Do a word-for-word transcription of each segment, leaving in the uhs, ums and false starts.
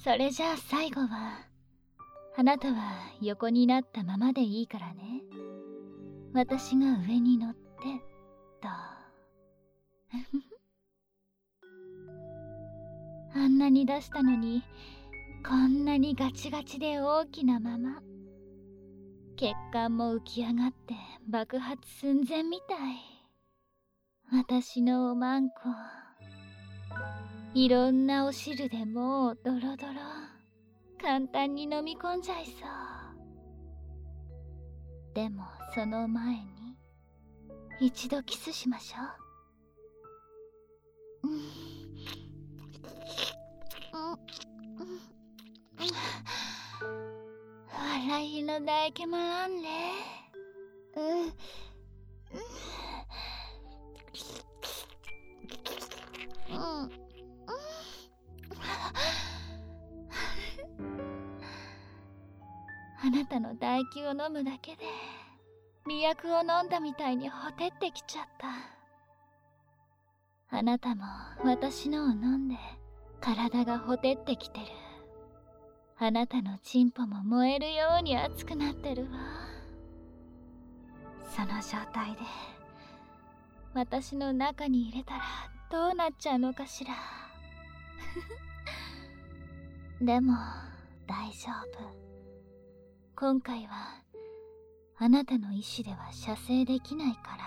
それじゃあ最後は、あなたは横になったままでいいからね。私が上に乗ってと。あんなに出したのに、こんなにガチガチで大きなまま。血管も浮き上がって爆発寸前みたい。私のおまんこ。いろんなお汁でもうドロドロ。簡単に飲み込んじゃいそう。でもその前に一度キスしましょう。うん笑いのだけもらんね。うんうんあなたの唾液を飲むだけで媚薬を飲んだみたいにほてってきちゃった。あなたも私のを飲んで体がほてってきてる。あなたのチンポも燃えるように熱くなってるわ。その状態で私の中に入れたらどうなっちゃうのかしら。でも大丈夫。今回はあなたの意志では射精できないから。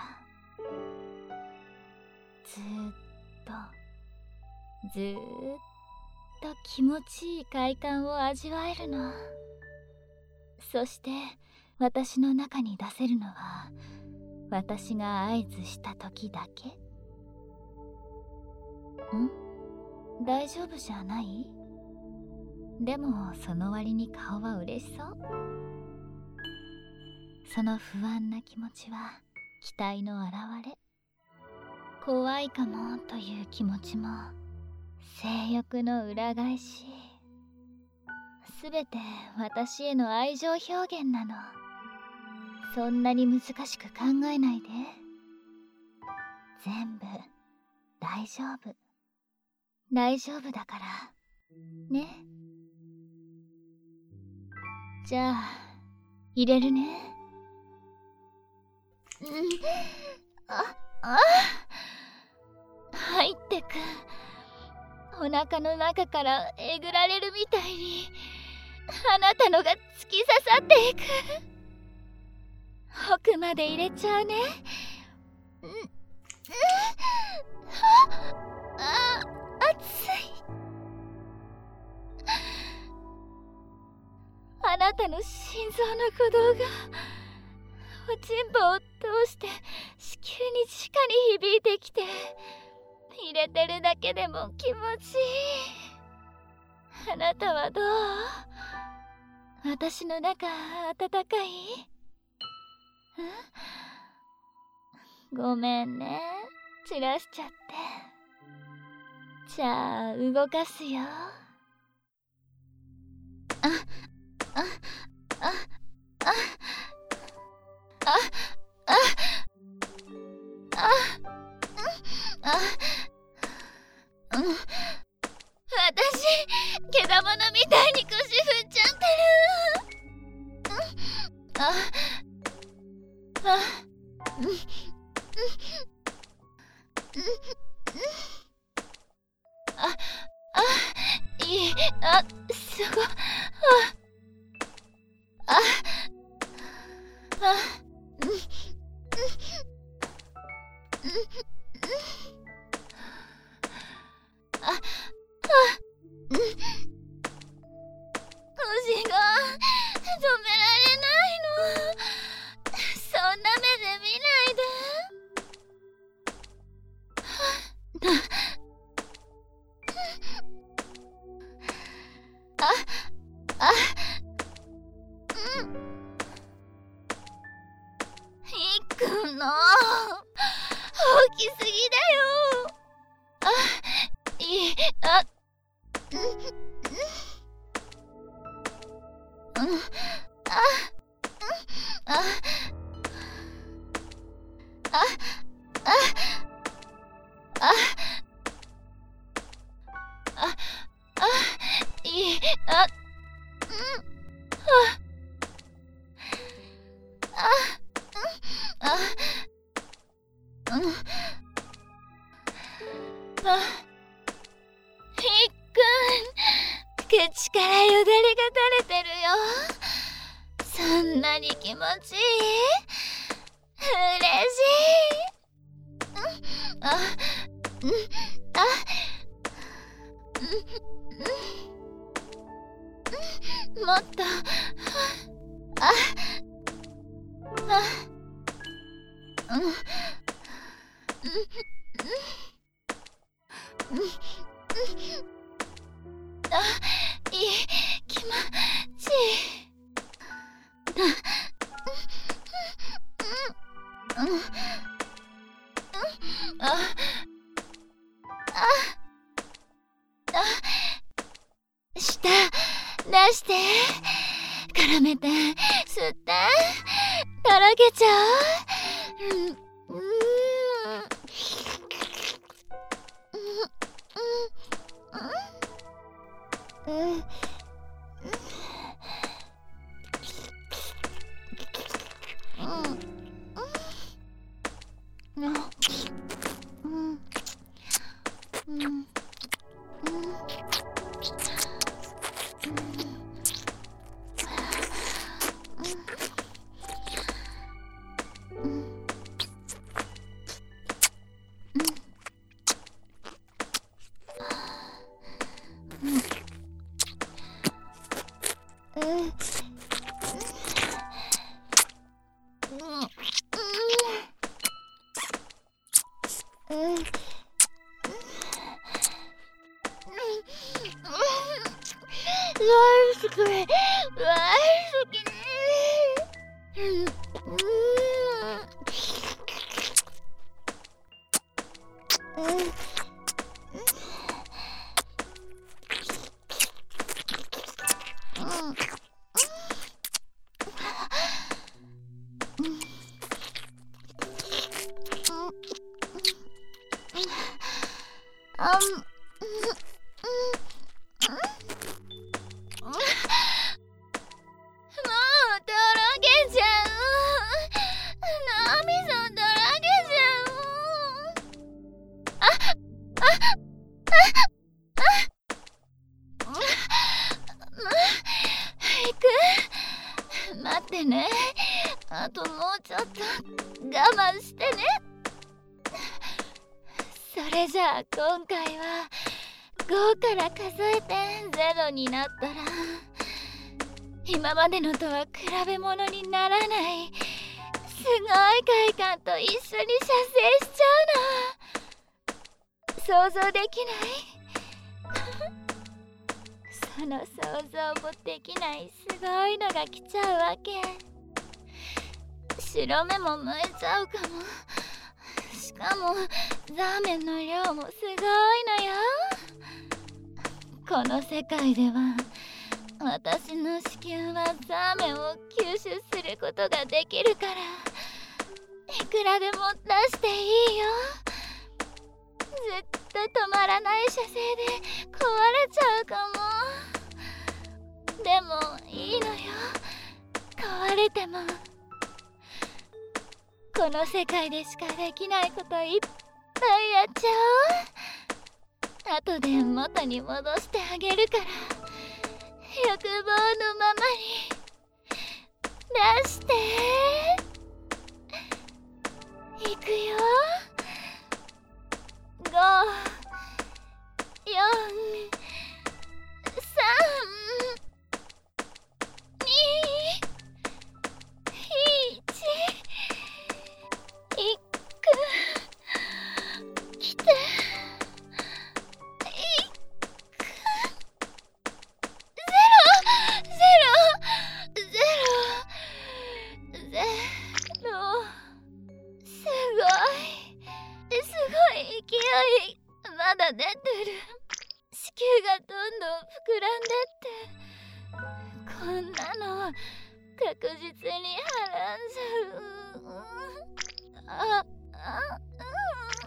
ずーっとずーっと気持ちいい快感を味わえるの。そして私の中に出せるのは私が合図した時だけ。ん？大丈夫じゃない？でもその割に顔は嬉しそう。その不安な気持ちは期待の表れ。怖いかもという気持ちも性欲の裏返し。すべて私への愛情表現なの。そんなに難しく考えないで。全部大丈夫。大丈夫だからね。じゃあ入れるね。うん、あ、あ、入ってく。お腹の中からえぐられるみたいにあなたのが突き刺さっていく。奥まで入れちゃうね。うん、うん、あ、熱い。あなたの心臓の鼓動がおちんぽを通して子宮に直に響いてきて、入れてるだけでも気持ちいい。あなたはどう？私の中温かい？ん？ごめんね、散らしちゃって。じゃあ動かすよ。あ、あ、あ、あ、あ、あ、あ、あ、うん、私、けだものみたいに腰振っちゃってる。あ、あ、うん、うん、あ、あ、いい、あ、すごい、あ、あ、あ、うん、うん、うん、あ、あ、うん、腰が止められないの。そんな目で見ないで。あ、あ、うん。いっくんの大きすぎだよ。あ、いい、あ、うん、うん、うん、あ、うん、あ、あ、あ、あ、あ、あ、いい、 あ、うん、あ、あ、あ、うん、あ、ひっくん、口からよだれが垂れてるよ。そんなに気持ちいい？嬉しい。うん、あ、うん、あ、うん、うん、もっと、あ、あ、うん、うん、うん、うん、あ、いい気持ちいい。うん、うん、あ、あ、あ、舌出して、絡めて、吸って、とろけちゃう。うん、うん、うん、うん、うん、うん、うん、うん、大好き、大好き。うん、うん、うん、あん、もうとろけちゃう。涙だらけちゃう。あ、あ、行く？待ってね。あともうちょっと我慢してね。それじゃあ今回はごから数えてゼロになったら、今までのとは比べ物にならないすごい快感と一緒に射精しちゃうの。想像できない？その想像もできないすごいのが来ちゃうわけ。白目も向いちゃうかも。しかもザーメンの量もすごいのよ。この世界では私の子宮はザーメンを吸収することができるから、いくらでも出していいよ。絶対止まらない射精で壊れちゃうかも。でもいいのよ、壊れても。この世界でしかできないこといっぱいやっちゃおう。後で元に戻してあげるから、欲望のままに出して。いくよ。ご、よん、さん、に、いち。いく。きて。いく。ゼロ、ゼロ、ゼロ、ゼロ。すごい、すごい勢いまだ出てる。子宮がどんどん膨らんでって、こんなの確実にはらんじゃう。あ、あ、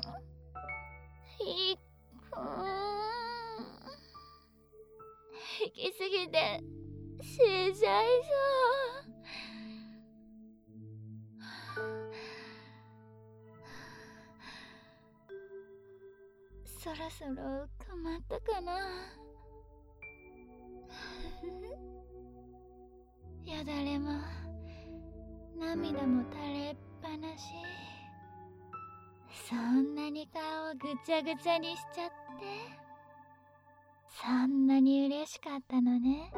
うん。いく。いきすぎて死んじゃいそう。そろそろ止まったかな。よだれも涙も垂れっぱなし。そんなに顔ぐちゃぐちゃにしちゃって、そんなに嬉しかったのね。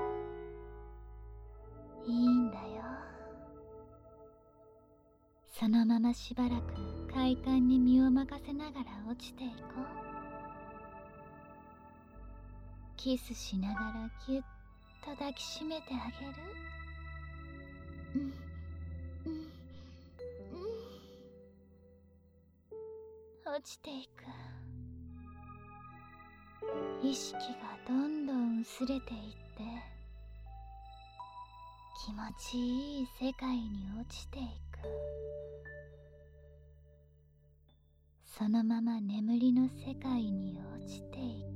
いいんだよ。そのまましばらく快感に身を任せながら落ちていこう。キスしながらぎゅっと抱きしめてあげる。うんうんうん。落ちていく。意識がどんどん薄れていって、気持ちいい世界に落ちていく。そのまま眠りの世界に落ちていく。